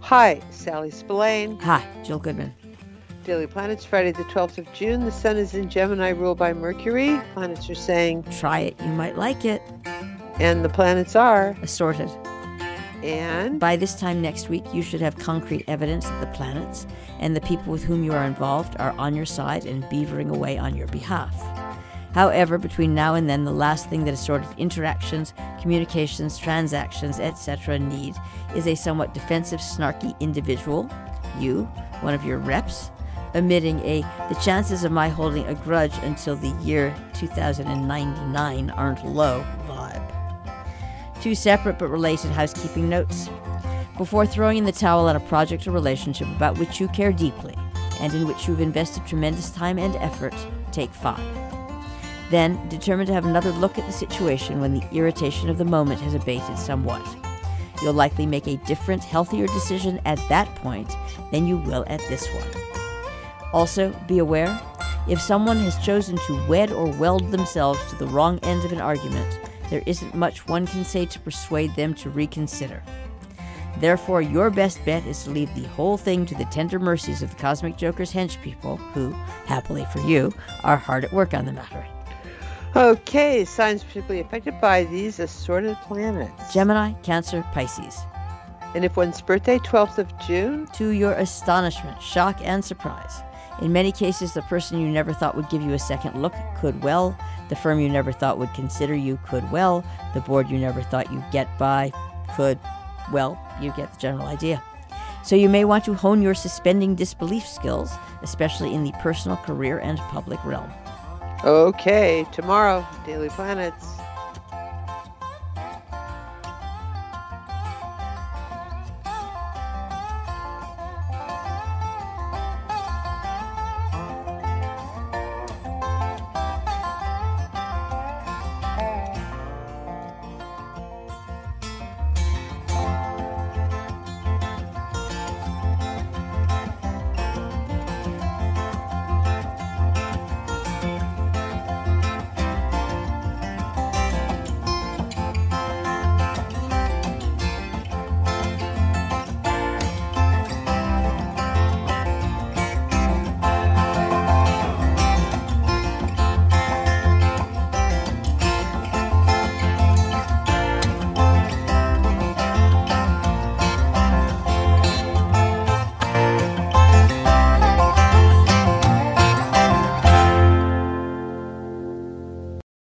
Hi, Sally Spillane. Hi, Jill Goodman. Daily Planets, Friday the 12th of June. The sun is in Gemini, ruled by Mercury. Planets are saying, try it, you might like it. And the planets are assorted. And by this time next week, you should have concrete evidence that the planets and the people with whom you are involved are on your side and beavering away on your behalf. However, between now and then, the last thing that assorted interactions, communications, transactions, etc. need is a somewhat defensive, snarky individual, you, one of your reps, emitting the chances of my holding a grudge until the year 2099 aren't low vibe. Two separate but related housekeeping notes. Before throwing in the towel on a project or relationship about which you care deeply and in which you've invested tremendous time and effort, take 5. Then, determine to have another look at the situation when the irritation of the moment has abated somewhat. You'll likely make a different, healthier decision at that point than you will at this one. Also, be aware, if someone has chosen to wed or weld themselves to the wrong end of an argument, there isn't much one can say to persuade them to reconsider. Therefore, your best bet is to leave the whole thing to the tender mercies of the Cosmic Joker's henchpeople, who, happily for you, are hard at work on the matter. Okay, signs particularly affected by these assorted planets. Gemini, Cancer, Pisces. And if one's birthday, 12th of June? To your astonishment, shock, and surprise. In many cases, the person you never thought would give you a second look could well. The firm you never thought would consider you could well. The board you never thought you'd get by could, well, you get the general idea. So you may want to hone your suspending disbelief skills, especially in the personal, career, and public realm. Okay, tomorrow, Daily Planets.